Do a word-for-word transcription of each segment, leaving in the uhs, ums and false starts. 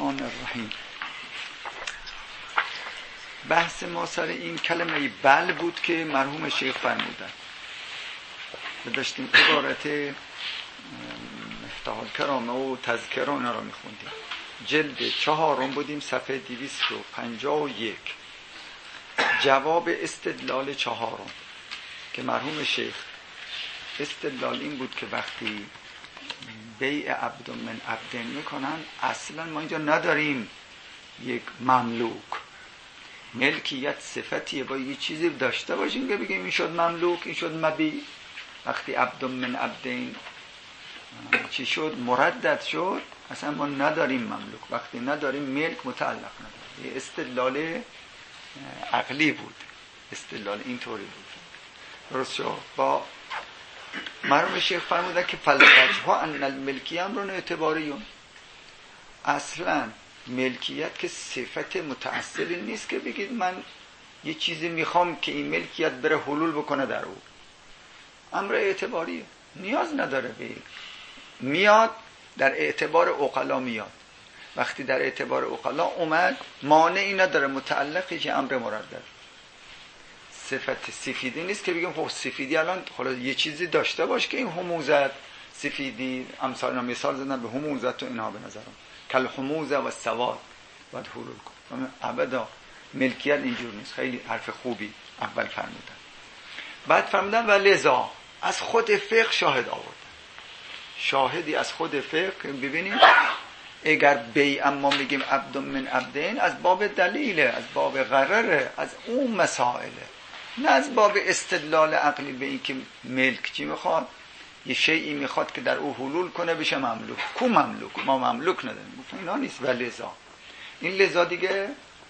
الرحمن الرحیم. بحث ما سر این کلمه بل بود که مرحوم شیخ فرمودن. داشتیم عبارت مفتاح الکرامه و تذکره اینا را میخوندیم. جلد چهارم بودیم، صفحه دویست و پنجاه و یک. جواب استدلال چهارم که مرحوم شیخ استدلال این بود که وقتی بیع عبد من عبدین میکنن، اصلا ما اینجا نداریم یک مملوک. ملکیت صفتیه، با یه چیزی داشته باشیم که بگیم این شد مملوک، این شد مبیع. وقتی عبد من عبدین چی شد؟ مردد شد. اصلا ما نداریم مملوک. وقتی نداریم ملک متعلق نداره. یه استدلال عقلی بود، استدلال اینطوری بود. درست شد. با مرحوم شیخ فرمودن که فلقجها ان الملکی امرون اعتباریون. اصلا ملکیت که صفت متأصلی نیست که بگید من یه چیزی میخوام که این ملکیت بره حلول بکنه در او. امر اعتباریه، نیاز نداره به میاد در اعتبار عقلا میاد. وقتی در اعتبار عقلا اومد، مانعی نداره متعلقی که امر مردد. صفت سفیدی نیست که بگیم خب سفیدی الان خلاص یه چیزی داشته باش که این هموزت سفیدی، امثال مثال زدن به هموزت و اینها به نظرم کل هموزه و سواد باید حلول کن. ابدا ملکیت اینجور نیست. خیلی حرف خوبی اول فرمودن. بعد فرمودن و لذا از خود فقه شاهد آورد. شاهدی از خود فقه ببینید، اگر بیع اما میگیم عبد من عبدین، از باب دلیله، از باب غرره، از اون مسائله، نه از باب استدلال عقلی به این که ملک چی میخواد. یه شیئی میخواد که در او حلول کنه بشه مملوک. کو مملوک؟ ما مملوک نداریم. گفتن اینا نیست. و لذا این لذا دیگه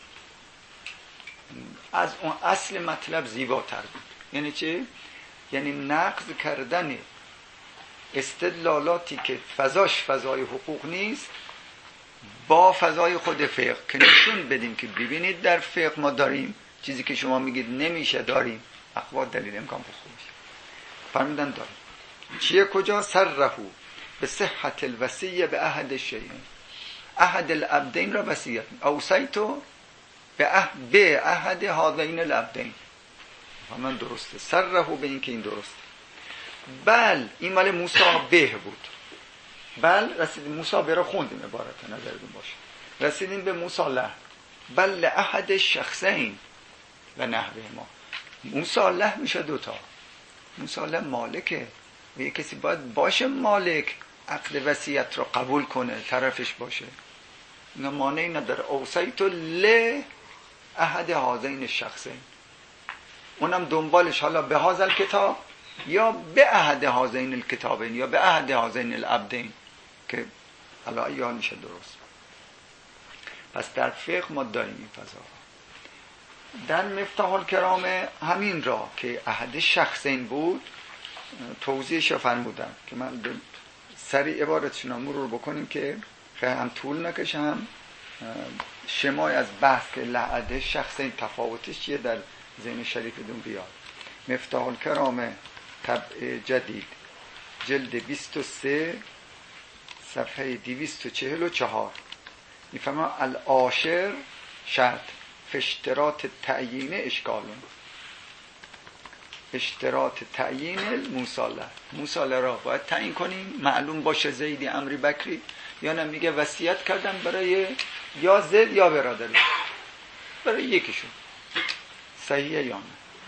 از اون اصل مطلب زیباتر بود. یعنی چی؟ یعنی نقض کردن استدلالاتی که فضاش فضای حقوق نیست با فضای خود فقه، که نشون بدیم که ببینید در فقه ما داریم چیزی که شما میگید نمیشه، داریم اقوال دلیل امکان بخوش فرمیدن داریم. چیه؟ کجا؟ سرهو به صحت الوصیه به احد الشیئین، احد العبدین را وصیت اوصیتو به اح به احد هذین العبدین. من درسته. سرهو به این که این درسته. بل این مال موسی به بود. بل رسیدیم موسی به را خوندیم عبارت نظرتون باشه. رسیدیم به موسی له. بل احد شخصین و نحوه ما. موسی له میشه دوتا. موسی له مالکه و یک کسی باید باشه مالک، عقد وصیت رو قبول کنه، طرفش باشه. اینا مانعی نداره. اوصیت له احد هذین الشخصین، اونم دنبالش حالا به هذا الکتاب یا به احد هذین الکتابین یا به احد هذین العبدین که حالا یا میشه درست. پس در فقه ما داریم این فضا. در مفتاح الکرامه همین را که احد شخصین بود توضیحش فرمودن که من سریع عبارتشون مرور بکنیم که خیلی هم طول نکشه، هم شمای از بحث که لعده شخصین تفاوتش چیه در ذهن شریفتون بیاد. مفتاح الکرامه طبع جدید جلد بیست و سه صفحه دویست و چهل و چهار میفهمم العاشر شرط فاشتراط تعیین اشکالون. اشتراط تعیین الموصله، موصله را باید تعیین کنیم، معلوم باشه زیدی امری بکری، یا نه میگه وصیت کردن برای یا زید یا برادری، برای یکیشون، صحیحه یا نه.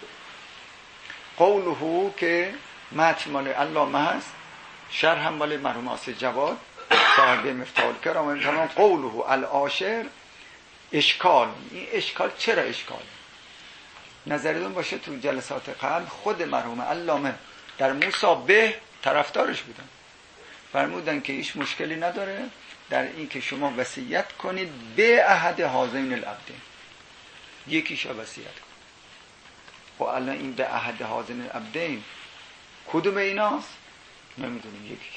قوله که متن مال علامه هست، شرح هم مال مرحوم آصف جواد صاحب مفتاح الکرامه. تمام قوله العاشر اشکال. این اشکال چرا اشکال؟ نظرتون باشه تو جلسات قبل خود مرحوم علامه در موسی به طرفدارش بودن، فرمودن که هیچ مشکلی نداره در این که شما وصیت کنید به احد هذین العبدین، یکیش وصیت کنید. خب الان این به احد هذین العبدین کدوم ایناست؟ نمیدونیم. یکیش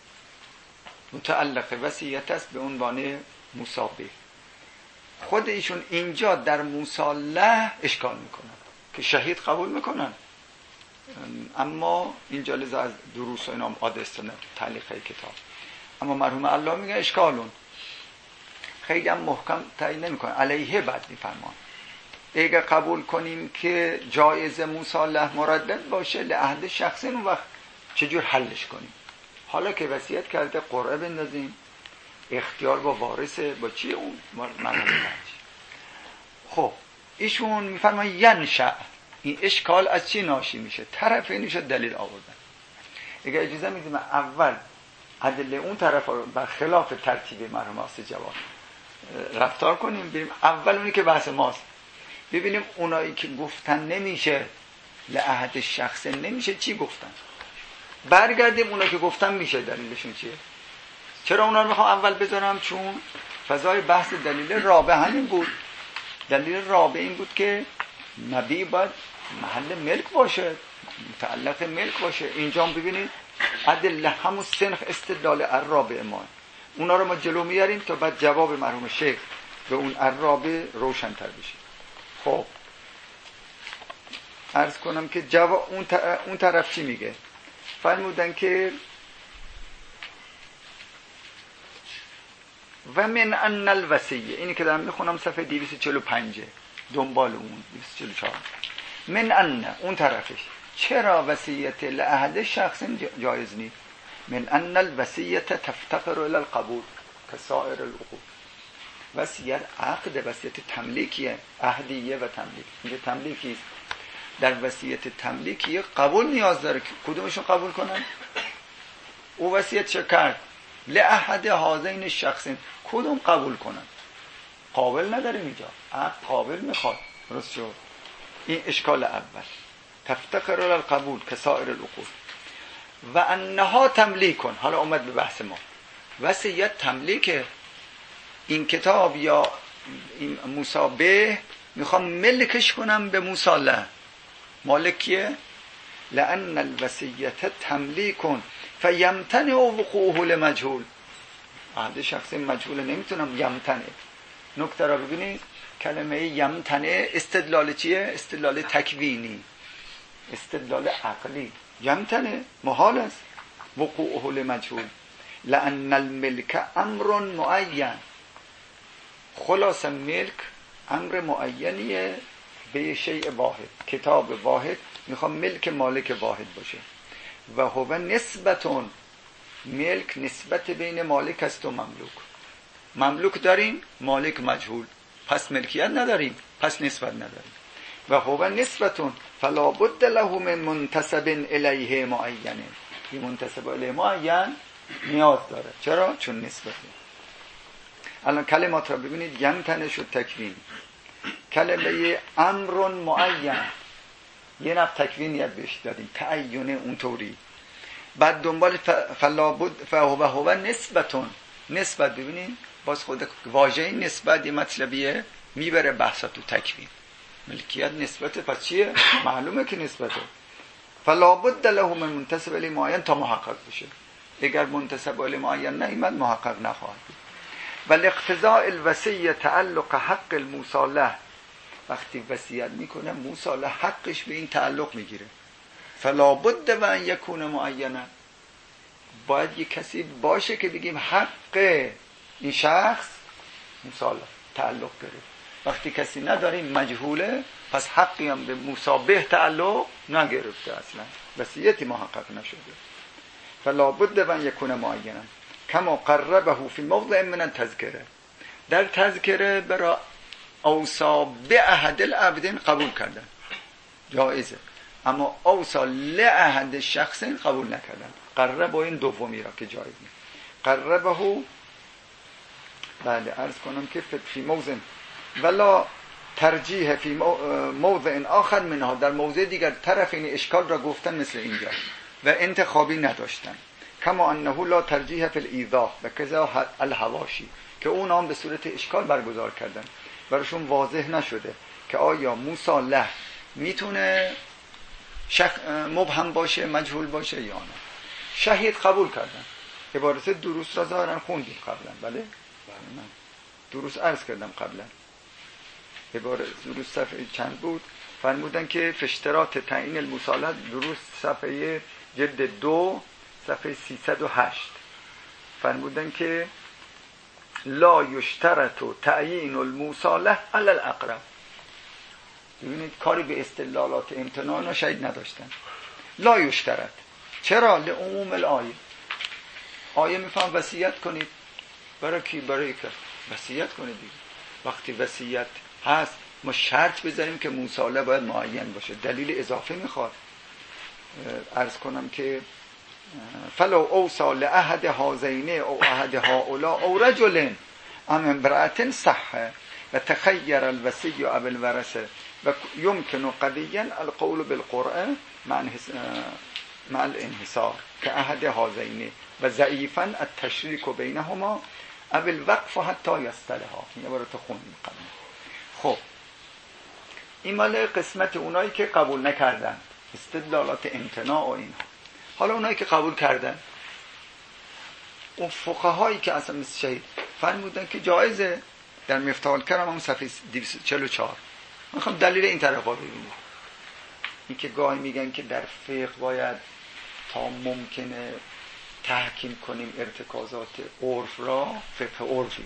متعلق وصیت است به عنوان موسی به. خود ایشون اینجا در موسی له اشکال میکنن که شهید قبول میکنن، اما اینجا لذا از دروس و اینام عاده استناد تعلیقه کتاب. اما مرحوم الله میگه اشکالون خیلی هم محکم تعیین نمیکنه، علیه بعد میفرمان. اگه قبول کنیم که جایز مصالحه مردد باشه لعهد شخصی، اون وقت چجور حلش کنیم؟ حالا که وصیت کرده قرعه بندازیم، اختیار با وارثه، با چیه اون مرحله بعدش. خب ایشون میفرمایند ینشأ، این اشکال از چی ناشی میشه؟ طرفینش دلیل آوردن. اگه اجازه میدیم اول ادله اون طرف رو بر خلاف ترتیب مرحوم آقای جواد رفتار کنیم، بریم اول اونی که بحث ماست، ببینیم اونایی که گفتن نمیشه لعهد شخص نمیشه چی گفتن، برگردیم اونایی که گفتن میشه دلیلشون چیه. چرا اونا رو میخوام اول بذارم؟ چون فضای بحث دلیل رابع همین بود. دلیل رابع این بود که مبیع باید محل ملک باشه، متعلق ملک باشه. اینجا هم ببینید ادله همون سنخ استدلال الرابع ما، اونا رو ما جلو میاریم تا بعد جواب مرحوم شیخ به اون الرابع روشن‌تر بشه. خب عرض کنم که جواب اون اون طرف چی میگه؟ فرمودن که و من ان الوصیه، اینی که دارم میخونم صفحه دویست و چهل و پنج دنبال اون دویست و چهل و چهار. من ان اون طرفش چرا وصیت لعهد شخص جایز نیست؟ من ان الوصیه تفتقر الى القبول كسائر العقود. وصیت عقد، وصیت تملیکیه، عهدیه و تملیک. اینجا تملیکی است. در وصیت تملیکی قبول نیاز داره که کدومشون قبول کنن؟ او وصیت چه کرد؟ لعهد هذین الشخصین، کدوم قبول کنن؟ قابل نداریم اینجا، عقد قابل میخواد. درست شد؟ این اشکال اول. تفتقر القبول کسائر العقود و انها تملیک کن. حالا اومد به بحث ما، وصیت تملیکه، این کتاب یا این مصابه میخوام ملکش کنم به مصالحه. مالک کیه؟ لان الوصیت تملیک کن فیمتنع وقوعه لمجهول. عهد شخصی مجهول نمیتونم یمتنع. نکته را ببینید، کلمه یمتنع استدلال چیه؟ استدلال تکوینی، استدلال عقلی. یمتنع محال است، وقوعه لمجهول. لان الملک امر معین، خلاص ملک امر معینیه به شیء واحد، کتاب واحد، میخوام ملک مالک واحد باشه. و هو نسبتون، ملک نسبت بین مالک است و مملوک. مملوک داریم، مالک مجهول، پس ملکیت نداریم، پس نسبت نداریم. و هو نسبتون فلا بد له من منتسب الیه معینه. این منتسب الیه معین نیاز داره. چرا؟ چون نسبته. الان کلمات را ببینید، یمتنع شد تکوین، کلمه امر معین یه نفع تکوینیت بهش دادیم، تعینه اونطوری. بعد دنبال فلا بد فهو هو نسبتون، نسبت ببینید باز خود واژه نسبت یه مطلبیه میبره بحثا تو تکوین. ملکیت نسبته، پس چیه؟ معلومه که نسبته. فلا بد له من منتسب الی معین تا محقق بشه. اگر منتسب الی معین نیامد محقق نخواهد بود. ولی اقتضاء الوصیه تعلق حق المصالحه، وقتی وصیت میکنه مصالحه حقش به این تعلق میگیره. فلا بد و ان یکون معینا، باید یک کسی باشه که بگیم حق این شخص مصالحه تعلق گرفت. وقتی کسی نداریم مجهوله، پس حقی هم به مصابه تعلق نگرفته، اصلا وصیتی محقق نشده. فلا بد و ان یکون معینا کما قربه فی موضع من التذکره. در تذکره برای اوصا به احد العبدین قبول کردن، جایزه، اما اوصا لعهد شخصین قبول نکردن. قرب با این دومی را که جایز نیست. قربه، بله عرض کنم که فی موضع ولا ترجیح فی موضع آخر منها، در موضع دیگر طرف این اشکال را گفتن مثل اینجا و انتخابی نداشتن. کما انه لا ترجیح فی الایضاح و کذا الحواشی، که اون هم به صورت اشکال برگزار کردن، براشون واضح نشده که آیا مصالحه میتونه شخ... مبهم باشه، مجهول باشه یا نه. شهید قبول کردن، عبارت دروس را ظاهرا خوندیم قبلا. بله من دروس عرض کردم قبلا. عبارت دروس صفحه چند بود؟ فرمودن که فشترات تعیین المصالحه، دروس صفحه جلد دو صفحه سیصد و هشت، فرمودن که لا یشترط تعیین الموصاله علی الاقرب. ببینید کاری به استدلالات امتناع شاید نداشتن. لا یشترط، چرا؟ لعموم الآیه. آیه میفهم وصیت کنید. برای کی؟ برای که وصیت کنید دیگه. وقتی وصیت هست ما شرط بذاریم که موصاله باید معین باشه، دلیل اضافه میخواد. عرض کنم که فلو اوصى لأحد هذین او احد هؤلاء او رجل ام امرأة صح و تخیر الوصی او الورثه و يمكن قضيا القول بالقرآن مع الانحصار كأحد هذین و ضعیفا التشریک بینهما او الوقف حتی یصطلحا. این عبارت خوندیم قبل. خب این مال قسمت اونایی که قبول نکردن استدلالات امتناع و اینها. حالا اونایی که قبول کردن، اون فقهایی که اصلا مثل شهید فرمودن که جایزه، در مفتاح الکرم هم صفحه دویست و چهل و چهار. میخوام دلیل این طرفا ببینید. این که گاهی میگن که در فقه باید تا ممکنه تحکیم کنیم ارتکازات عرف را، فقه عرفی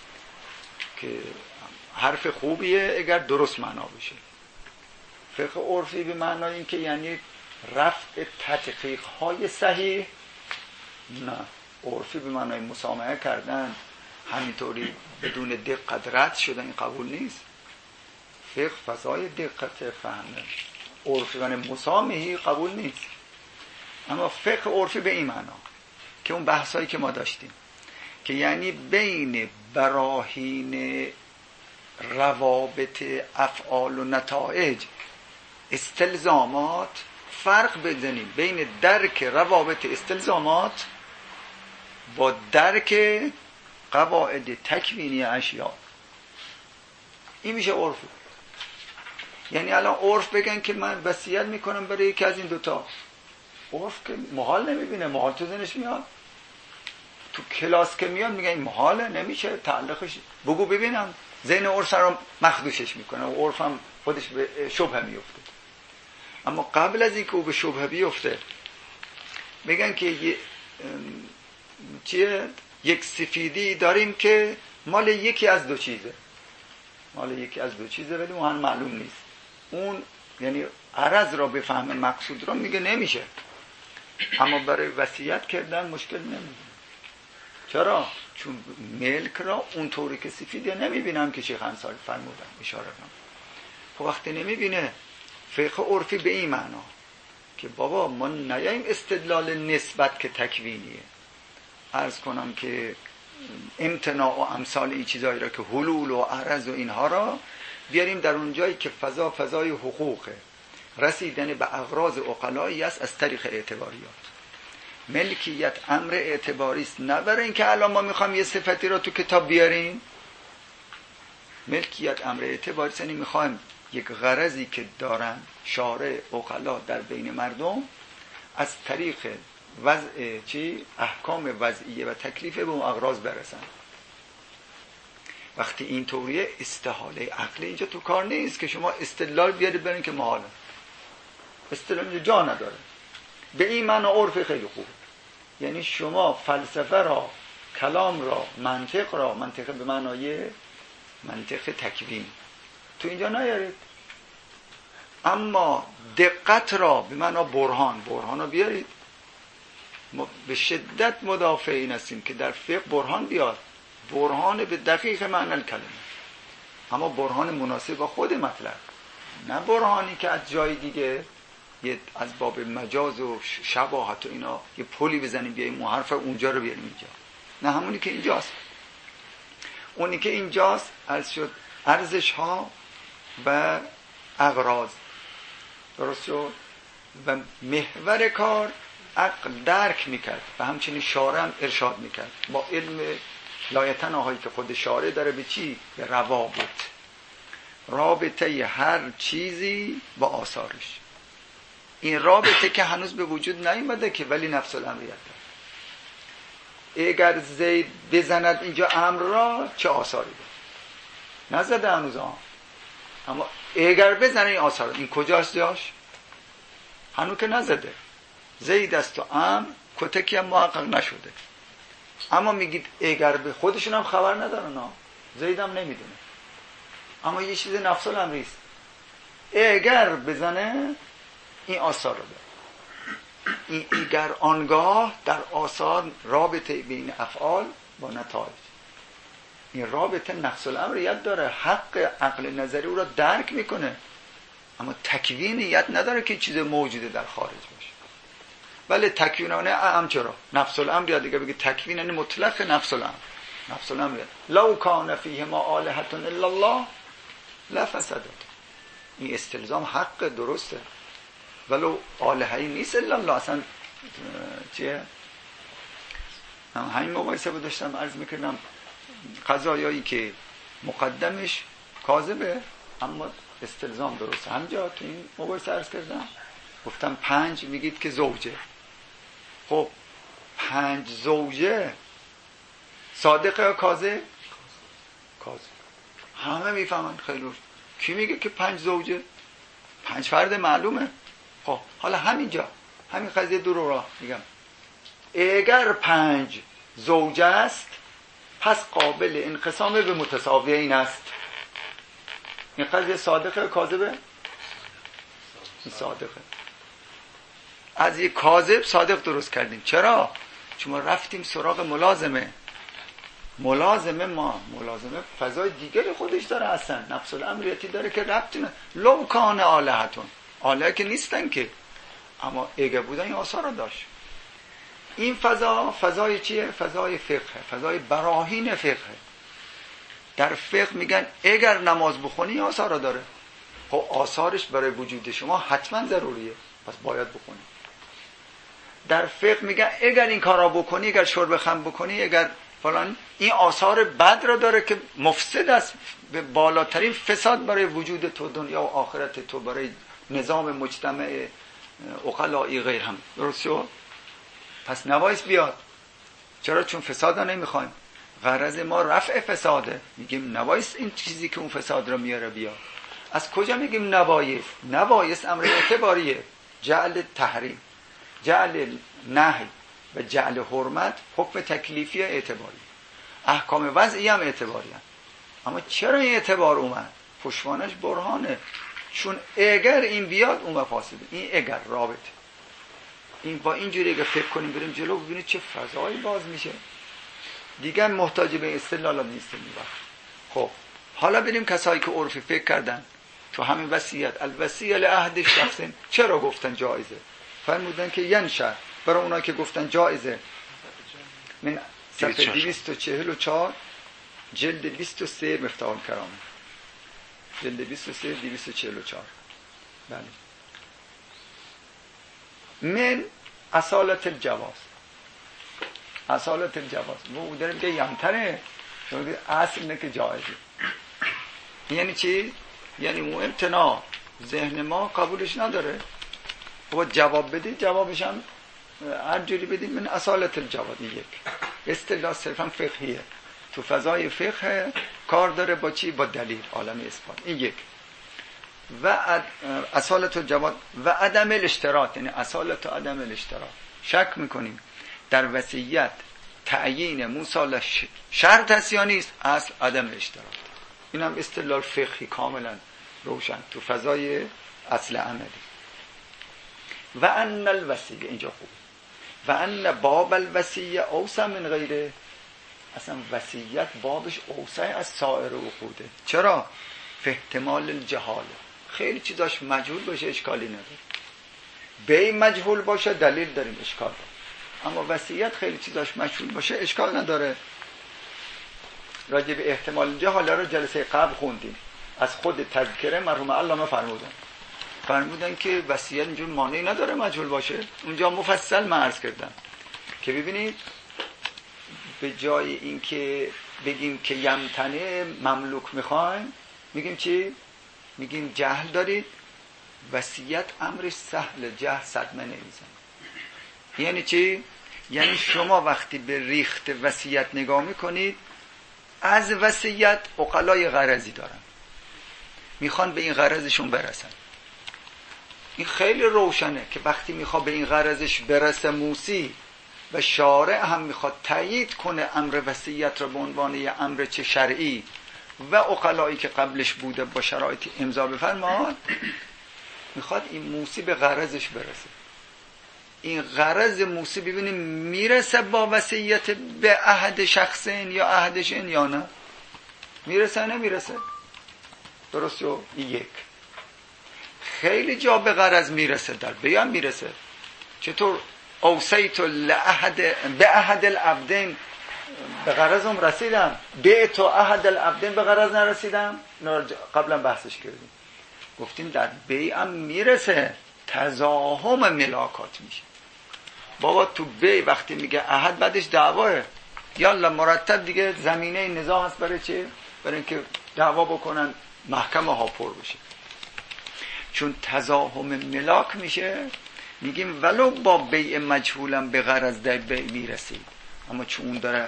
که حرف خوبیه اگر درست معنا بشه. فقه عرفی به معنای این که یعنی رفع تدقیق های صحیح، نه. عرفی به معنای مسامحه کردن، همینطوری بدون دقت رد شدن، این قبول نیست. فقه فضای دقت فهمه، عرفی و مسامحی قبول نیست. اما فقه عرفی به این معنا که اون بحثایی که ما داشتیم که یعنی بین براهین روابط افعال و نتایج استلزامات فرق بزنیم بین درک روابط استلزامات با درک قواعد تکوینی اشیاء. این میشه عرف. یعنی الان عرف بگن که من وصیت میکنم برای یکی از این دوتا، عرف که محال نمیبینه. محال تو ذهنش میاد؟ تو کلاس که میاد میگن این محاله، نمیشه، تعلقش بگو ببینم. ذهن عرف رو مخدوشش میکنه و عرف هم خودش به شبهه میفته. اما قبل از اینکه او به شبهه بیفته میگن که یه چیه؟ یک سفیدی داریم که مال یکی از دو چیزه، مال یکی از دو چیزه ولی اون هم معلوم نیست. اون یعنی عرض را بفهم مقصود را میگه نمیشه. اما برای وصیت کردن مشکل نمیده. چرا؟ چون ملک را اونطوری که سفیده نمیبینم که شیخ انصاری فرمودن، اشاره کنم. خب وقتی نمیبینه، فقه عرفی به این معنا که بابا ما نیاییم استدلال نسبت که تکوینیه، عرض کنم که امتناع و امثال این چیزایی را که حلول و عرض و اینها را بیاریم در اون جایی که فضا فضای حقوقه، رسیدن به اغراض عقلایی است از طریق اعتباریات. ملکیت امر اعتباری است، نه برای اینکه الان ما میخوام یه صفتی را تو کتاب بیاریم. ملکیت امر اعتباری است، یعنی میخوایم یک غرضی که دارن شارع عقلا در بین مردم از طریق وضع چی؟ احکام وضعیه و تکلیف به اون اغراض برسن. وقتی این طوریه استحاله عقل اینجا تو کار نیست که شما استدلال بیارید برین که محاله. استدلال جا نداره. به این معنی عرف خیلی خوبه. یعنی شما فلسفه را، کلام را، منطق را، منطق به معنای منطق تکوین تو اینجا نیارید. اما دقت را به معنی برهان، برهان را بیارید. ما به شدت مدافع این هستیم که در فقه برهان بیاد، برهان به دقیق معنی کلمه، اما برهان مناسب با خود مطلب، نه برهانی که از جای دیگه یه از باب مجاز و شباهت و اینا یه پلی بزنیم بیاییم اون حرف اونجا رو بیاریم اینجا. نه، همونی که اینجاست. اونی که اینجاست عرض شد ارزش ها و اغراض، درست شد، و محور کار عقل درک میکرد و همچنین شارع هم ارشاد میکرد با علم لایتن آهایی که خود شارع داره به چی؟ به روابط، رابطه هر چیزی با آثارش. این رابطه که هنوز به وجود نیامده که ولی نفس الامریت داره. اگر زید بزند اینجا امر را چه آثاری داره؟ نزده هنوز آن، اما اگر بزنه این آثار، این کجاست جاش؟ هنوز که نزده. زید است و امر کتکی هم محقق نشده. اما میگید اگر به خودشون هم خبر ندارن ها، زید هم نمیدونه، اما یه چیز نفس الامری است. اگر بزنه این آثار رو داره. این اگر آنگاه در آثار رابطه بین افعال با نتایج، این رابطه نفس الامریت داره. حق عقل نظری او را درک میکنه، اما تکوینیت نداره که چیز موجوده در خارج باشه. ولی تکوینانه اعم چرا؟ نفس الامر دیگه بگه تکوین یعنی مطلق نفس الامر. نفس الامر لو کان فیهما آلهة الا الله لفسدت. این استلزام حق درسته، ولو آلهه‌ای نیست الا الله. اصلا چیه؟ همین مقایسه بود داشتم عرض میکردم، قضایایی که مقدمش کاذبه اما استلزام درسته. همجا تو این مقایسه عرض کردم گفتم پنج میگید که زوجه، خب پنج زوجه صادقه یا کاذب؟ کاذب. همه میفهمن. خیلی کی میگه که پنج زوجه؟ پنج فرد معلومه. خب حالا همینجا همین قضیه دو را میگم، اگر پنج زوجه است پس قابل انقسام به متساویین است. این قضیه صادقه یا کاذبه؟ این صادقه. از یک کاذب صادق درست کردیم. چرا؟ چون ما رفتیم سراغ ملازمه. ملازمه ما ملازمه فضای دیگری خودش داره، اصلا نفس الامریتی داره که ربطی نه. لو کان آلهتون، آلهه که نیستن که، اما اگه بودن این آثار رو داشت. این فضا فضای چیه؟ فضای فقه، فضای براهین فقه. در فقه میگن اگر نماز بخونی آثار رو داره. خب آثارش برای وجود شما حتما ضروریه، پس باید بخونی. در فقه میگن اگر این کارا بکنی، اگر شرب خمر بکنی، اگر فلان، این آثار بد را داره که مفسد است، به بالاترین فساد برای وجود تو، دنیا و آخرت تو، برای نظام مجتمع عقلائی غیر هم. درست شد؟ پس نبایست بیاد. چرا؟ چون فساد را نمیخوایم. غرض ما رفع فساده. میگیم نبایست این چیزی که اون فساد را میاره بیاد. از کجا میگیم نبایست؟ نبایست امر اعتباریه. جعل تحریم، جعل نهی و جعل حرمت حکم تکلیفی اعتباری، احکام وضعی هم اعتباری هم. اما چرا این اعتبار اومد؟ پشتوانش برهانه. چون اگر این بیاد اون مفاسده. این اگر رابطه این با اینجوری اگه فکر کنیم بریم جلو، ببینید چه فضایی باز میشه. دیگر محتاج به استدلال نیستیم این وقت. خب حالا بریم کسایی که عرفی فکر کردن تو همین وصیت، الوصیه لعهد شخص، چرا گفتن جایزه؟ فرمودن که ینشأ، برای اونایی که گفتن جایزه، من صفحه دویست و چهل و چهار جلد بیست و سه مفتاح الکرامه، جلد بیست و سه دویست و چهل و چهار. بله. من اصالت الجواز، اصالت الجواز و داریم که یمتنه، شما اصل اینه که جایزه. یعنی چی؟ یعنی اون امتناع ذهن ما قبولش نداره. و جواب بدید، جوابش هم هر جوری بدید. من اصالت الجواز یک اصطلاح صرفا فقهیه، تو فضای فقه کار داره با چی؟ با دلیل، عالم اثبات. این یک. و اصالت الجواز و عدم الاشتراط، یعنی اصالت و عدم الاشتراط. شک میکنیم در وصیت تعیین موصال شرط هست یا نیست؟ اصل عدم اشتراط. این هم اصطلاح فقهی کاملا روشن تو فضای اصل عملی. و ان الوصیه، اینجا خوب، و ان باب الوصیه اوسع من غیره. اصلا وصیت بابش اوسع از سایر عقوده. چرا؟ به احتمال الجهاله، خیلی چیزاش مجهول باشه اشکالی نداره. بی مجهول باشه دلیل داریم اشکال داره. اما وصیت خیلی چیزاش مجهول باشه اشکال نداره. راجع به احتمال الجهاله رو جلسه قبل خوندیم. از خود تذکره مرحوم علامه فرمودن فرمودن که وصیت اینجور مانعی نداره مجهول باشه. اونجا مفصل من عرض کردم که ببینید به جای این که بگیم که یمتنه مملوک میخوایم، میگیم چی؟ میگیم جهل دارید. وصیت امرش سهل، جهل صدمه نمیزن. یعنی چی؟ یعنی شما وقتی به ریخت وصیت نگاه میکنید، از وصیت عقلای غرضی دارن، میخوان به این غرضشون برسن. این خیلی روشنه که وقتی میخواد به این غرضش برسه موسی و شارع هم میخواد تایید کنه امر وصیت را به عنوان یه امر چه شرعی و عقلایی که قبلش بوده با شرایطی امضا بفرماد، میخواد این موسی به غرضش برسه. این غرض موسی ببینیم میرسه با وصیت به عهد شخصین یا عهدشین یا نه، میرسه نمیرسه. درسته؟ یک خیلی جا به غرض میرسه، در بیان میرسه. چطور اوصیت لعهد به عهد العبدین به غرضم رسیدم، به تو عهد العبدین به غرض نرسیدم. قبلا بحثش کردیم، گفتیم در بیعم میرسه، تزاحم ملاکات میشه. بابا تو بی وقتی میگه عهد بعدش دعواه، یالا مرتب دیگه زمینه نزاع هست. برای چه؟ برای اینکه دعوا بکنن محکمه ها پر بشه. چون تزاحم ملاک میشه، میگیم ولو با بیع مجهولم به غرض در بیع میرسید، اما چون اون داره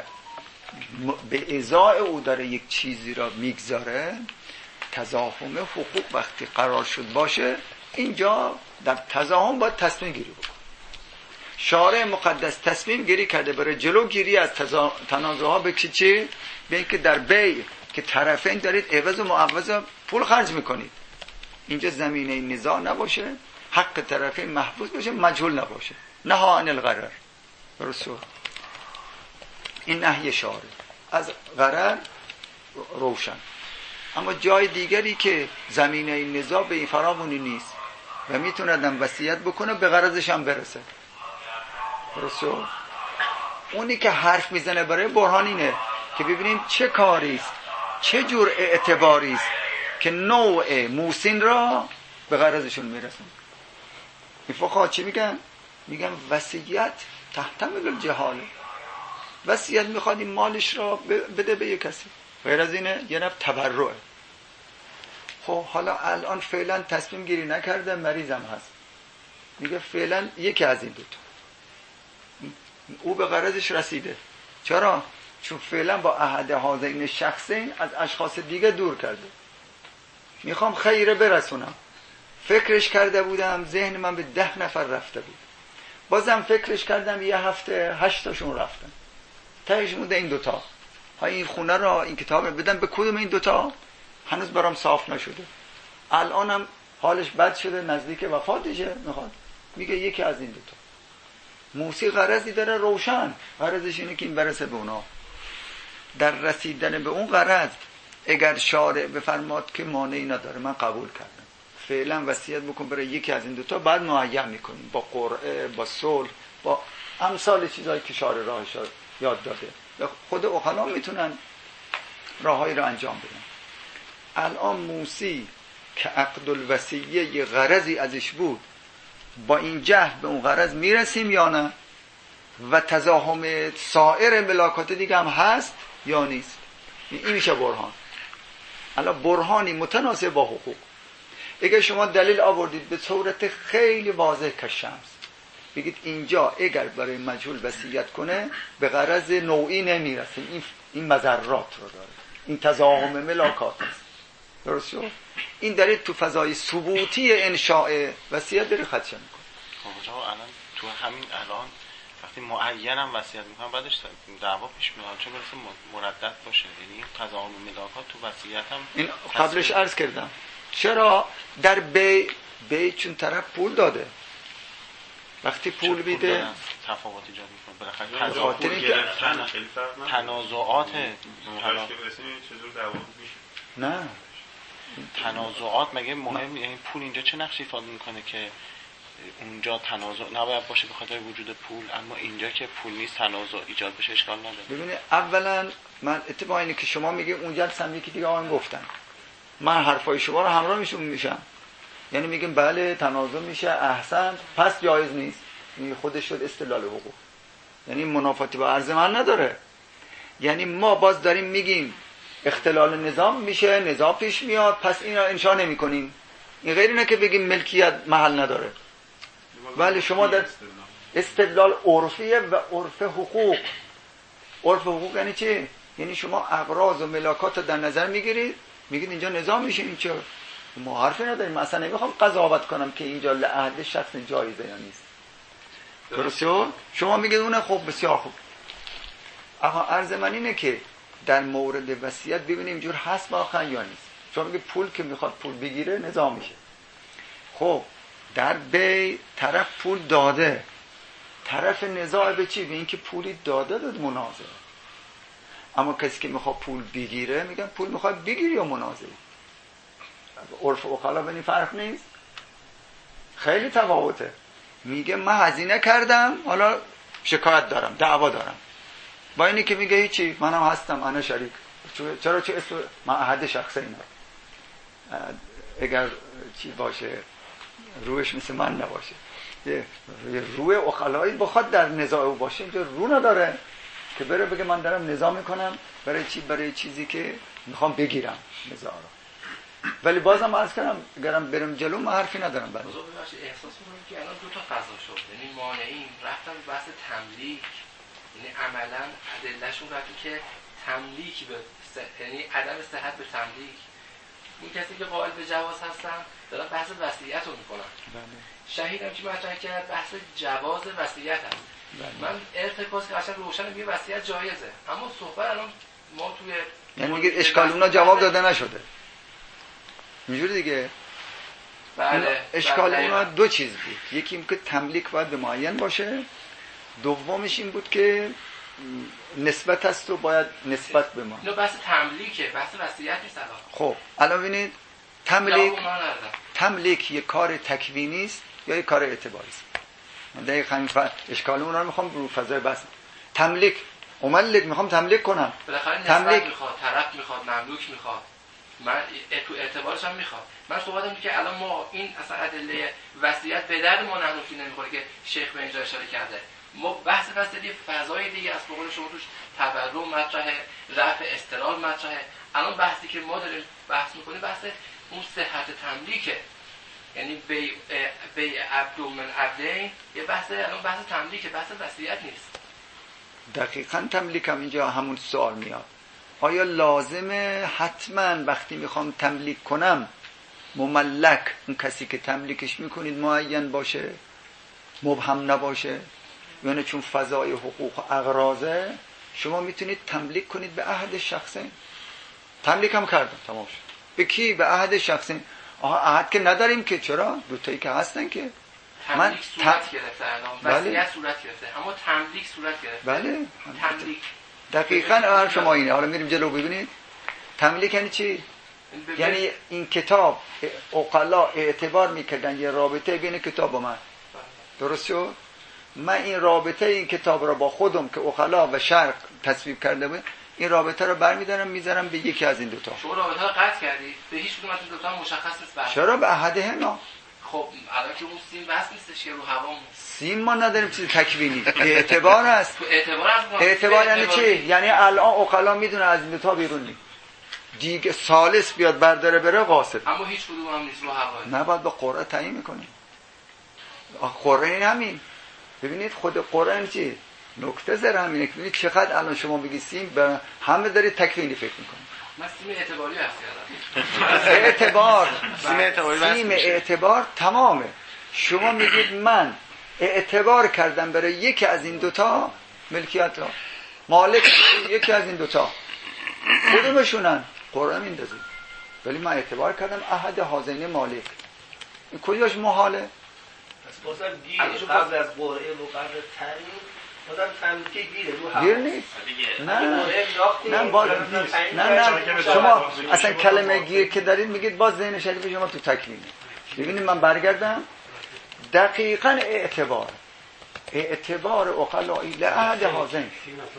به ازای او داره یک چیزی را میگذاره، تزاحم حقوق وقتی قرار شد باشه، اینجا در تزاحم باید تصمیم گیری بکن. شارع مقدس تصمیم گیری کرده برای جلوگیری از تنازعها به چی؟ به اینکه در بیع که طرفین دارید عوض و معوض پول خرج میکنید، اینجا زمینه نزاع نباشه، حق طرفین محفوظ باشه، مجهول نباشه. نها عن الغرر. رسول این نهی شارع از غرر روشن. اما جای دیگری که زمینه نزاع به این فراوانی نیست و میتونه آدم وصیت بکنه به غرضش هم برسه. رسول اونی که حرف میزنه برای برهان اینه که ببینیم چه کاریست، چه جور اعتباریست که نوع موسین را به غرضشون میرسن. این فقها چی میگن؟ میگن وصیت تحتمل الجهاله. وصیت میخواد این مالش را بده به یک کسی، غیر از اینه یه نوع تبرعه. خب حالا الان فعلا تصمیم گیری نکرده، مریضم هست، میگه فعلا یکی از این دوتا. او به غرضش رسیده. چرا؟ چون فعلا با عهد حاضرین شخصین از اشخاص دیگه دور کرده. میخوام خیره برسونم، فکرش کرده بودم، ذهن من به ده نفر رفته بود، بازم فکرش کردم یه هفته هشتاشون رفتن، تهش مونده این دوتا. ها این خونه را، این کتاب بدم به کدوم این دوتا؟ هنوز برام صاف نشده. الانم حالش بد شده، نزدیک وفاتشه، میخواد میگه یکی از این دوتا. موسی غرضی داره روشن، غرضش اینه که این برسه به اونا. در رسیدن به اون غرض اگر شارع بفرماد که مانعی نداره، من قبول کردم، فعلا وصیت بکن برای یکی از این دوتا، بعد معین میکنیم با قرعه، با صلح، با امثال چیزایی که شارع راهش یاد داده. خود عقلا میتونن راههایی رو انجام بدن. الان موسی که عقد الوصیه یه غرضی ازش بود، با این جهل به اون غرض میرسیم یا نه؟ و تزاحم سایر ملاکات دیگه هم هست یا نیست؟ این میشه برهان. الان برهانی متناسب با حقوق. اگر شما دلیل آوردید به صورت خیلی واضح کشمس، بگید اینجا اگر برای مجهول وصیت کنه به غرض نوعی نمیرسه، این این مضرات رو داره، این تزاحم ملاکات است. درست شد؟ این داره تو فضای ثبوتی انشاء وصیت داره خدشه میکنه. خب الان تو همین الان وقتی معینم وصیت میکنم بعدش دعوا پیش میاد چون برسه مردد باشه، یعنی این تزاحم ملاکات تو وصیت هم این قبلش عرض کردم. چرا در بی بی چون طرف پول داده، وقتی پول بیده تفاوت ایجاد میکنه. بالاخره خاطر اینکه تنازعات نه تنازعات مگه مهم، یعنی پول اینجا چه نقشی ایفاده میکنه که اونجا تنازع نباید باشه به خاطر وجود پول، اما اینجا که پول نیست تنازع ایجاد بشه اشکال نداره. ببینید اولا من اتفاقا اینه که شما میگه اونجا هم یکی دیگه آن گفتن، من حرفای شما رو همراه میشم میشم، یعنی میگیم بله تنازع میشه احسن، پس جایز نیست. این خودش شد استدلال حقوق، یعنی منافاتی با عرض من نداره. یعنی ما باز داریم میگیم اختلال نظام میشه، نظام پیش میاد، پس این را انشا نمی کنیم. این غیر اینه که بگیم ملکیت محل نداره. ولی شما در استدلال عرفیه و عرف حقوق. عرف حقوق یعنی چی؟ یعنی شما اغراض و ملاکات در نظر میگیرید، میگید اینجا نظام میشه، این چه؟ ما حرفی نداریم. مثلا نمیخوام قضاوت کنم که اینجا لعهد شخص جایزه یا نیست. درسته؟ شما میگید اونه خوب، بسیار خوب. اما عرض من اینه که در مورد وصیت ببینیم اینجور هست واقعا یا نیست. شما میگید پول که میخواد پول بگیره نزاع میشه. خب در بی طرف پول داده، طرف نزاع به چی؟ به این که پولی داده داد منازعه. اما کسی که میخواد پول بگیره میگن پول میخواد بگیری یا منازعه. عرف عقلا بین فرق نیست، خیلی تفاوته. میگه من هزینه کردم حالا شکایت دارم، دعوا دارم، با اینی که میگه هیچی منم هستم، انا شریک. چرا؟ چه اسم من احد شخصه اینا اگر چی باشه روش مثل من نباشه، یه روی عقلایی بخواد در نزاع او باشه، اینجا رو نداره که بره بگه من دارم نزاع میکنم برای چی؟ برای چیزی که میخوام بگیرم نزاع رو. ولی بازم عرض کردم اگرم برم جلو من حرفی ندارم. بعد بازم احساس میکنم که الان دو تا فضا شد، یعنی مانعین رفتن بحث تملیک، یعنی عملا ادلهشون رفتی که تملیک به س... یعنی عدم صحت به تملیک. این کسی که قائل به جواز هستن دارن بحث وصیت رو میکنن. بله. شهیدم که مطرح کرد بحث جواز وصیت هست. بله. من ارتکاز که قشنگ روشن میگه وصیت جایزه، اما صحبت الان ما توی یعنی میگه اشکال اونا جواب داده نشده اینجوری دیگه. بله. اشکال بله. اونا دو چیز بود، یکی این که تملیک باید به معین باشه، دومش این بود که نسبت هست و باید نسبت به ما. اینو بحث تملیکه، بحث وصیت نیست الان. خب الان ببینید تملیک تملیک یک کار تکوینی است یا یک کار اعتباری است. دقیقاً اشکال اونا رو میخوام رو فضای بحث. تملیک املک میخوام تملیک کنم، بالاخره نسبت میخواد، طرف میخواد، مملوک میخواد، من تو اعتبارش هم میخواد. من صحبتم اینه که الان ما این اصلا ادله وصیت به درد ما نحنفی نمیخوره که شیخ به اینجا اشاره کرده. ما بحث وصیت فضای دیگه از بقول شما توش تبرع مطرحه، رفع استقلال مطرحه. الان بحثی که ما داریم بحث میکنیم بحث اون صحت تملیکه، یعنی بی بی عبد من عبدین، یه بحث الان بحث تملیکه، بحث وصیت نیست. دقیقاً تملیک هم اینجا همون سوال میاد، آیا لازمه حتما وقتی میخوام تملیک کنم مملک اون کسی که تملیکش میکنید معین باشه، مبهم نباشه؟ یعنی چون فضای حقوق و اغراضه شما میتونید تملیک کنید به عهد شخصین. تملیک هم کردم تمام شد. به کی؟ به عهد شخصین. آها عهد که نداریم که، چرا؟ دوتایی که هستن که تملیک صورت گرفته الان، وصیت صورت گرفته اما تملیک صورت گرفته. بله تملیک دقیقاً هر شما اینه. حالا میریم جلو ببینید تملیک یعنی چی؟ یعنی این کتاب عقلا اعتبار میکردن یه رابطه بین کتاب و من، درست شد؟ من این رابطه این کتاب را با خودم که عقلا و شرق تصویب کرده بود، این رابطه رو برمیدارم میذارم به یکی از این دوتا. شما رابطه رو قطع کردی، به هیچ کدوم از این دوتا مشخص نیست بعد. چرا؟ به عهد هنا. خب الان که اون سیم بس نیستش که رو هوامون. سیم ما نداریم، چیز تکوینی اعتبار است. اعتبار است. اعتبار یعنی چی؟ یعنی الان عقلا میدونه از این دوتا بیرون نیست. دیگه ثالث بیاد برداره بره قاصد. اما هیچ کدوم هم نیست رو هوا. نباید با قرآن تعیین میکنیم. قرآن همین. ببینید خود قرآن چی؟ نکته زر همینه که ببینید چقدر الان شما بگید سیم به همه دارید تکوینی فکر میکنید. من سیم اعتباری هست کردم. اعتبار سیم اعتباری سیم اعتبار تمامه. شما میگید من اعتبار کردم برای یکی از این دوتا ملکیت را، مالک یکی از این دوتا، کدومشونن؟ قرآن میندازید. ولی من اعتبار کردم احد هازین مالک. این کجاش محاله؟ بازم گیر قبل از قرعه و قبل تعیین بازم تملیک گیره رو هوا. گیر نیست. نه نه باز نه نه شما اصلا کلمه گیر که دارید میگید باز ذهن شریف شما تو تکوینه. ببینید من برگردم دقیقاً اعتبار اعتبار عقلایی لعهد هازین.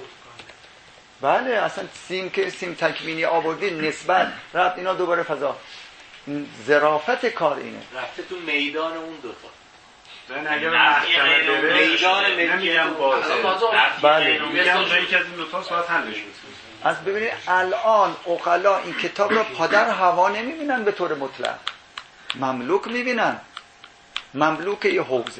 بله اصلا سیم که سیم تکوینی آوردی نسبت رفت اینا دوباره فضا. ظرافت کار اینه رفته تو میدان اون دوتا. من اگر محکمه بره میدان نمیگم بازه، بله میگم جایی که از این دوتا باید حلش بشه. از ببینید الان عقلا این کتاب را پادر هوا نمیبینن به طور مطلق، مملوک میبینن. مملوک یه حوزه.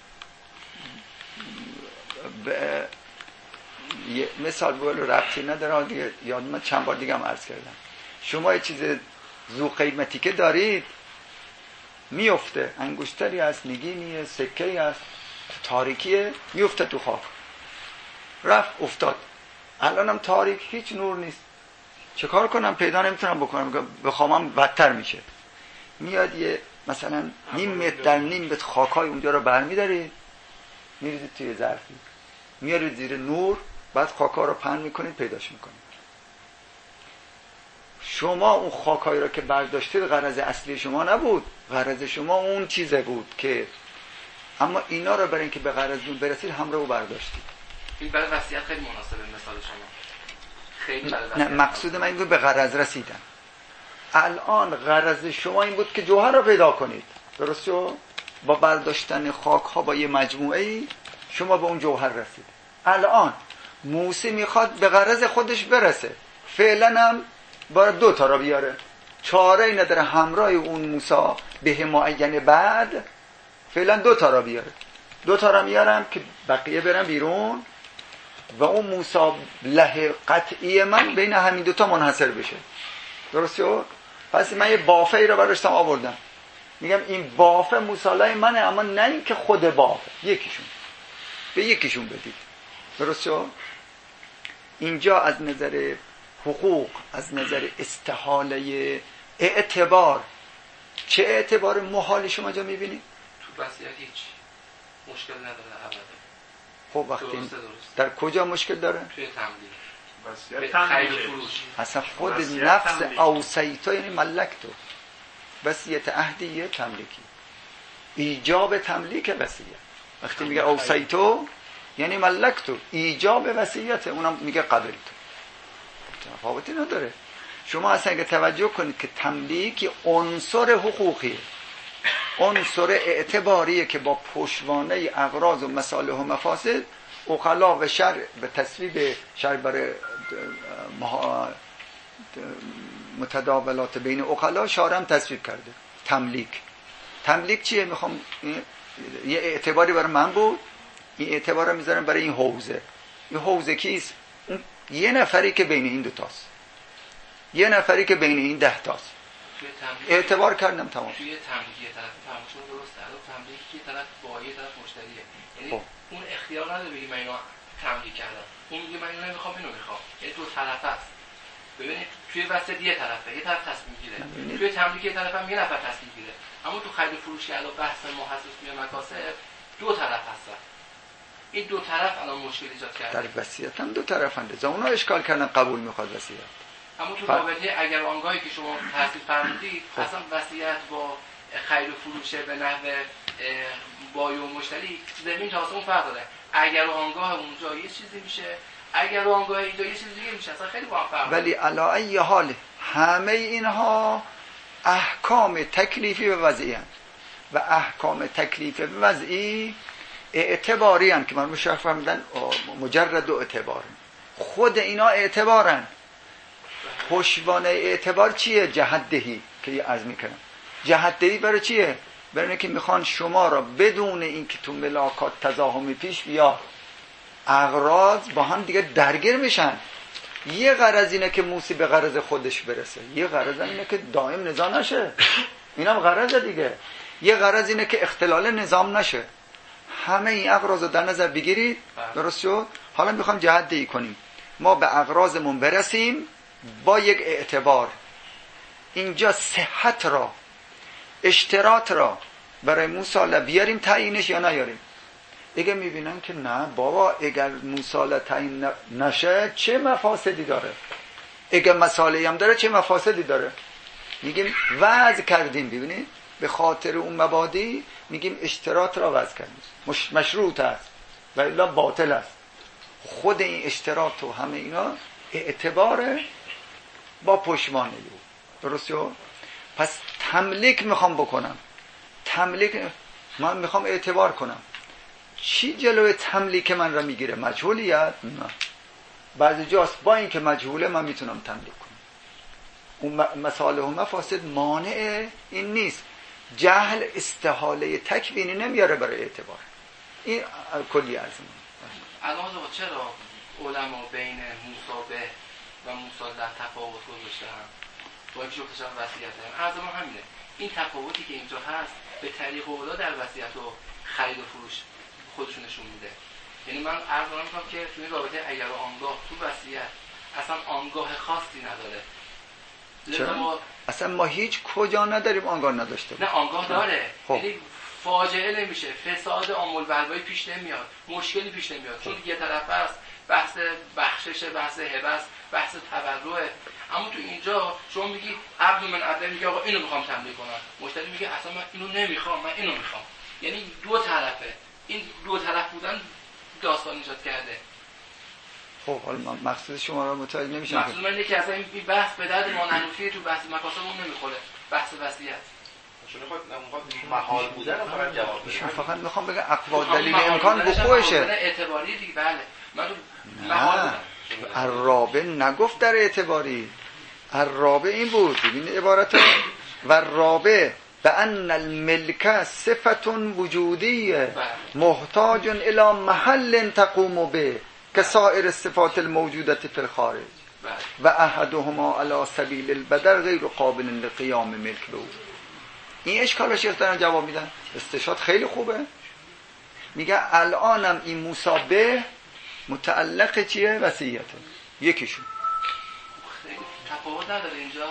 ب... یه مثال بقول ربطی نداره دیگه، یاد من چند بار دیگه هم عرض کردم. شما یه چیز زو قیمتی که دارید میفته، انگشتری هست، نگینی هست، سکه‌ای هست، تاریکیه، میفته تو خاک. رفت افتاد. الانم تاریک، هیچ نور نیست. چه کار کنم؟ پیدا نمیتونم بکنم، بخوامم بدتر میشه. میاد یه مثلا نیم متر در نیم متر خاکای اونجا رو برمیداری، میریزید توی ظرفی، میارید زیر نور، بعد خاکا رو پهن میکنید، پیداش میکنید. شما اون خاکایی رو که برداشتید غرض اصلی شما نبود، غرض شما اون چیزه بود که، اما اینا رو برای اینکه به غرضتون برسید همراه برداشتید. این برای وصیت خیلی مناسبه مثال شما. خیلی برای نه، مقصود من این بود به غرض رسیدن. الان غرض شما این بود که جوهر رو پیدا کنید، درست شد؟ با برداشتن خاک ها با یه مجموعه ای شما به اون جوهر رسید. الان موسی میخواد به غرض خودش برسه، فعلا هم باید دو تا را بیاره، چاره ای نداره همراه اون موسی به معین بعد فعلا دو تا را بیاره. دو تا را میارم که بقیه برن بیرون و اون موسی له قطعی من بین همین دو تا منحصر بشه. درست شد؟ پس من یه بافه ای رو براشتم آوردم، میگم این بافه موسی له منه، اما نه این که خود بافه، یکیشون به یکیشون بدید. درست شد؟ اینجا از نظر حقوق، از نظر استحاله اعتبار، چه اعتبار محالی شما جا میبینید؟ تو وصیت هیچ مشکل نداره ابدا. خب وقتی درسته درسته. در کجا مشکل داره؟ توی تملیک، وصیت خرید و تملیک. فروش. اصلا خود وصیت نفس تملیک. اوصیتو یعنی ملکتو، وصیت عهدیه تملیکی، ایجاب تملیک وصیت. وقتی میگه اوصیتو یعنی ملکتو، ایجاب وصیت، اونم میگه قبلتو. تفاوتی نداره. شما اصلا اگه توجه کنید که تملیک عنصر حقوقیه، عنصر اعتباریه که با پشتوانه اغراض و مصالح و مفاسد عقلا و شرع به تصویب شرع برای متداولات بین عقلا شارع تصویب کرده. تملیک تملیک چیه؟ میخوام یه اعتباری برای من بود، این اعتبار رو میذارم برای این حوزه. این حوزه کیست؟ اون یه نفری که بین این دوتاست، یه نفری که بین این ده تاست. اعتبار کردم تمام. توی تملیکی طرف فهمشون درسته، الان تملیکی طرف بایی طرف مشتریه، یعنی خب. اون اختیار نداره بگی من اینو تملیک کردم، اون میگه من اینو نمیخوام اینو میخوام، یعنی دو طرفه است. ببینید توی وسط یه طرفه یه طرف تصمیم میگیره، توی تملیک یه طرف هم یه نفر تصمیم میگیره، اما تو خرید و فروش که الان بحث محسوس میاد مکاسب دو طرف هستن. این دو طرف الان مشکل ایجاد کرده. در وصیت هم دو طرفنده. ز اونا اشکال کردن قبول میخواد وصیت. اما تو ف... رابطه اگر آنگاهی که شما تحصیل فرمودید اصلا وصیت با خرید و فروش به نحو بای و مشتری زمین تا آسمون فرق داره. اگر آنگاه اونجا یه چیزی میشه، اگر آنگاه اینجا یه چیزی دیگه میشه، اصلا خیلی با هم فرق داره. ولی علی ای حال همه اینها احکام تکلیفی و وضعی هستند و احکام تکلیف و وضعی اعتباری هستند که من شرح فهمیدن مجرد و اعتبار. خود اینا اعتبارن. پشتوانه اعتبار چیه؟ جهت‌دهی که یه عرض میکنم. جهت‌دهی برای چیه؟ برای اینکه میخوان شما را بدون اینکه تو ملاکات تزاحمی پیش بیاد اغراض با هم دیگه درگیر میشن. یه غرض اینه که موسی به غرض خودش برسه، یه غرض اینه که دائم نزاع نشه، اینم غرض دیگه. یه غرض اینه که اختلال نظام نشه. همه این اغراض رو در نظر بگیرید. درست شد؟ حالا میخوام جهت‌دهی کنیم، ما به اغراضمون برسیم با یک اعتبار. اینجا صحت را، اشتراط را برای موسی بیاریم تعیینش یا نیاریم؟ اگه میبینن که نه بابا، اگر موسی تعیین نشه چه مفاسدی داره، اگه مسائلی هم داره چه مفاسدی داره، میگیم وضع کردیم. ببینید به خاطر اون مبادی میگیم اشتراط را وضع کردیم، مش... مشروط است و الا باطل است. خود این اشتراط و همه اینا اعتباره با پشتوانه او. درست شد؟ پس تملیک میخوام بکنم، تملیک من میخوام اعتبار کنم. چی جلوی تملیک من را میگیره؟ مجهولیت؟ نه. بعضی جاست با این که مجهوله من میتونم تملیک کنم. اون مصالح و مفاسد مانع این نیست. جهل استحاله تکوینی نمیاره برای اعتبار. این کلی عرض من. الان چرا علما بین موسی به و موسی در تفاوت گذاشتن؟ با اینکه جفتشون وصیت هم عرض ما همینه. این تفاوتی که اینجا هست به طریق اولا در وصیت و خرید و فروش خودشون نشون میده. یعنی من عرض میکنم که تو این رابطه اگر آنگاه تو وصیت اصلا آنگاه خاصی نداره. چرا؟ ما اصلا ما هیچ کجا نداریم آنگاه نداشته نه آنگاه داره. خب. یعنی فاجعه نمیشه، فساد عام البلوایی پیش نمیاد، مشکلی پیش نمیاد، چون یه طرف است بحث بخشش، بحث هبه است، بحث تبرعه. اما تو اینجا شما میگی عبد من عبد میگه آقا اینو میخوام تملیک کنم، مشتری میگه اصلا من اینو نمیخوام، من اینو میخوام. یعنی دو طرفه، این دو طرف بودن داستان ایجاد کرده. خب حالا من مقصود شما رو متوجه نمیشم. مقصود من اینه که اصلا این بحث به درد ما نحنفی تو بحث مکاسبمون نمیخوره، بحث وصیت. چون خود نمیخواد محال بودن رو فقط جواب ایشون بده. فقط میخوام بگم اقوا دلیل امکان وقوعشه. اعتباری دیگه بله. من تو محال نه بودم. الرابع نگفت در اعتباری، الرابع این بود، ببین عبارت و الرابع بأن الملك صفة وجودية محتاج إلى محل تقوم به كسائر الصفات الموجودة في الخارج و احدهما على سبیل البدر غیر قابل لقیام ملک به او. این اشکال شیخ دارن جواب میدن. استشهاد خیلی خوبه، میگه الانم این مصابه متعلق چیه؟ وصیته. یکیشون تفاوت نداره اینجا.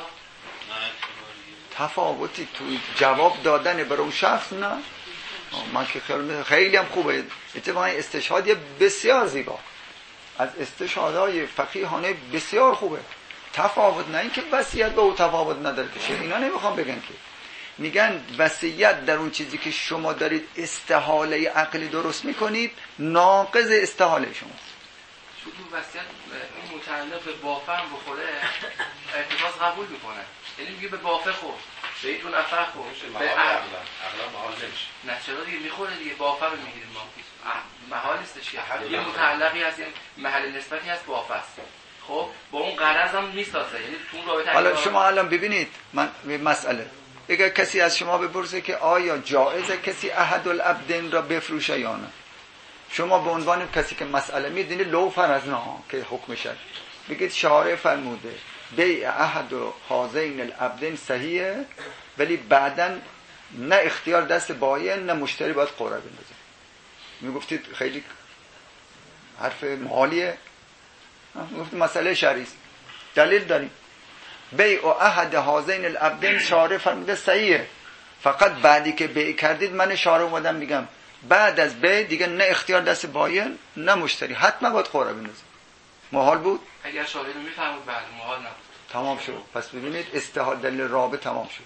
تفاوتی تو جواب دادن برای اون شخص نه. من که خیلی, خیلی هم خوبه. اتفاقا استشهادی بسیار زیبا، از استشهادهای فقیهانه بسیار خوبه. تفاوت نه این که وصیت به او تفاوت نداره که اینا نمیخوام بگن که، میگن وصیت در اون چیزی که شما دارید استحاله عقلی درست میکنید ناقض استحاله شما. چون تو وصیت این متعلق به بافه هم بخوره ارتباط قبول میکنه، یعنی میگه به بافه خور، به این دو نفر خور، به عقل عقلا محال نمیشه. نه چرا دیگه میخوره دیگه، بافه رو میگیریم ما، محال نیستش که یه متعلقی هست، یه محل نسبتی هست بافه است. خب با اون غرض هم میسازه، یعنی تو اون رابطه. حالا شما الان ببینید من مسئله، اگر کسی از شما بپرسه که آیا جایزه کسی احد العبدین را بفروشه یا نه، شما به عنوان کسی که مسئله میدونید لو فرضنا که حکم شد بگید شارع فرموده بیع احد و هذین العبدین صحیحه، ولی بعداً نه اختیار دست بایع نه مشتری باید قرعه بندازه. میگفتید خیلی حرف محالیه، میگفتید مسئله شرعی است، دلیل داریم. بیع احد هذین العبدین شارع فرموده صحیحه، فقط بعدی که بیع کردید من شارع اومدم میگم بعد از بیع دیگه نه اختیار دست بایع نه مشتری، حتما باید قرعه بندازه. محال بود؟ اگر شارع رو میفهمید بعد محال نبود. تمام شد. پس ببینید استحال دلیل رابع تمام شد.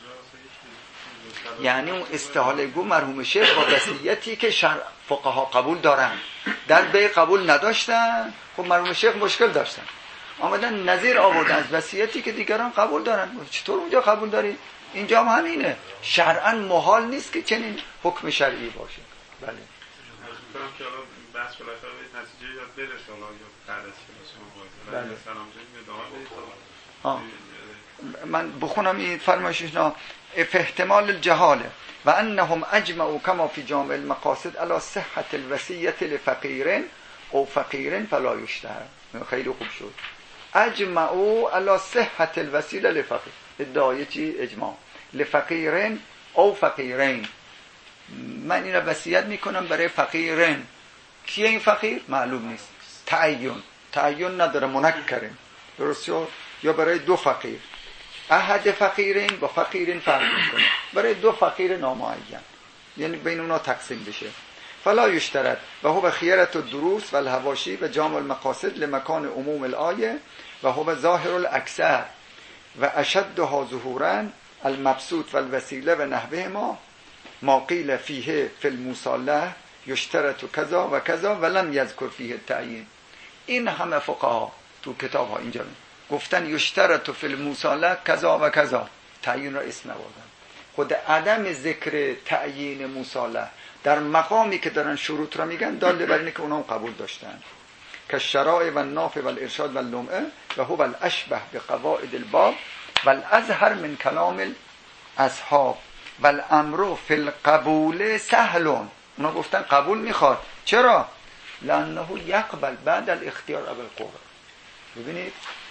یعنی اون استحاله گو مرحوم شیخ با وصیتی که شرع فقها قبول دارن در بیع قبول نداشتن، خب مرحوم شیخ مشکل داشتن، آمدن نظیر آوردن از وصیتی که دیگران قبول دارن. چطور اونجا قبول داری؟ اینجا هم همینه، شرعاً محال نیست که چنین حکم شرعی باشه. بله می‌گم که الان بحث بالاخره به نتیجه یاد برسه، حالا یا بعد از شما باید بله. سلام جان ادامه ها من بخونم این فرمایششنا. فاحتمال الجهاله و انهم اجمعوا كما في جامع المقاصد على صحة الوصية لفقير او فقير فلا يشتهر. خیلی خوب شد. اجمعوا على صحة الوصية لفقير، ادعای چی؟ اجماع. لفقير او فقيرين، من این را وصیت میکنم برای فقیرین. کیه این فقیر؟ معلوم نیست، تعین تعین نداره، منکره، درست شد؟ یا برای دو فقیر، احد فقیرین با فقیرین فرق میکنه، برای دو فقیر نامعین، یعنی بین اونا تقسیم بشه. فلا یشترط و هو خیرت الدروس و الحواشی و جامع المقاصد لمکان عموم الآیه و هو ظاهر الاکثر و اشدها ظهورا المبسوط و الوسیله و نحوهما ما قیل فیه فی المصالح یشترط کذا و کذا و لم یذکر فیه التعیین. این همه فقها تو کتاب ها اینجا گفتن یشترط فی المصالح کذا و کذا، تعیین را اسم نبردن. خود عدم ذکر تعیین مصالح در مقامی که دارن شروط را میگن داله بر اینه که اونا هم قبول داشتن که شرائع و نافع و الارشاد و اللمعه و هو الاشبه بقواعد الباب و الازهر من کلام اصحاب و الامر فی القبول سهلون. اونا گفتن قبول میخواد. چرا؟ لانه یقبل بعد الاختیار اول قرار. ببینید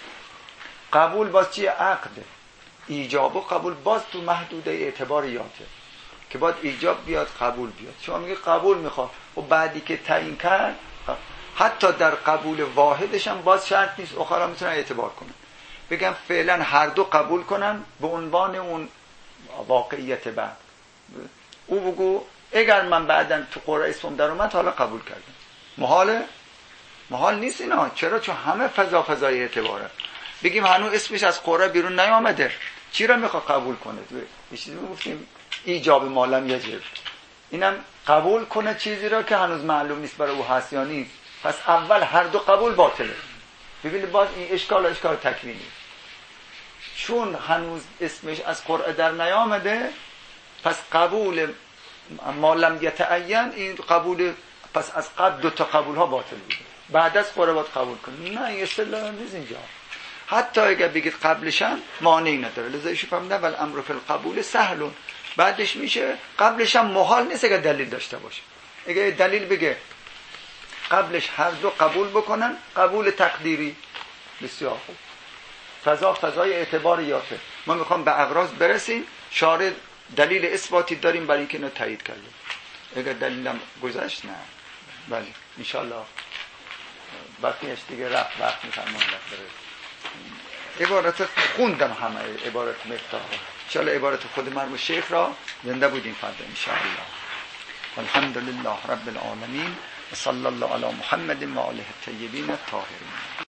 قبول باز چیه؟ عقده. ایجاب و قبول باز تو محدوده اعتباریاته که باید ایجاب بیاد قبول بیاد. شما میگه قبول میخواد، و بعدی که تعیین کرد حتی در قبول واحدش هم باز شرط نیست، اخرى میتونن اعتبار کنن، بگم فعلا هر دو قبول کنن به عنوان اون واقعیت بعد. او بگو اگر من بعداً تو قرآن اسمم در اومد حالا قبول کردم. محاله؟ محال نیست اینا. چرا؟ چون همه فضا فضای اعتباره. بگیم هنوز اسمش از قرآن بیرون نیامده، چی را میخواد قبول کنه؟ یه چیزی میگفتیم ایجاب مالم یجب، اینم قبول کنه چیزی را که هنوز معلوم نیست برای او هست یا نیست. پس اول هر دو قبول باطله. ببینید باز این اشکال اشکال تکوینی، چون هنوز اسمش از قرآن در نیامده پس قبول مالم یتعین، این قبول پس از قبل دو تا قبول ها باطل بوده، بعد از قرآن باید قبول کنی. نه این اصطلاح نیست اینجا. حتی اگر بگید قبلشم مانعی نداره، لذا ایشون فهمیدن ول امر فی القبول سهل، بعدش میشه قبلش هم محال نیست اگر دلیل داشته باشه. اگر دلیل بگه قبلش هر دو قبول بکنن، قبول تقدیری، بسیار خوب، فضا فضای اعتباریاته. ما میخوام به اغراض برسیم، شارع دلیل اثباتی داریم برای اینکه اینو تایید کردیم. اگر دلیلم گذشت نه، بله انشالله بقیهش دیگه رفت وقت میفرمان بره. عبارت خوندم همه عبارت مفتاح، انشالله عبارت خود مرحوم شیخ را زنده بودیم فردا انشالله. الحمدلله رب العالمین و صلی الله علی محمد و آله الطیبین الطاهرین.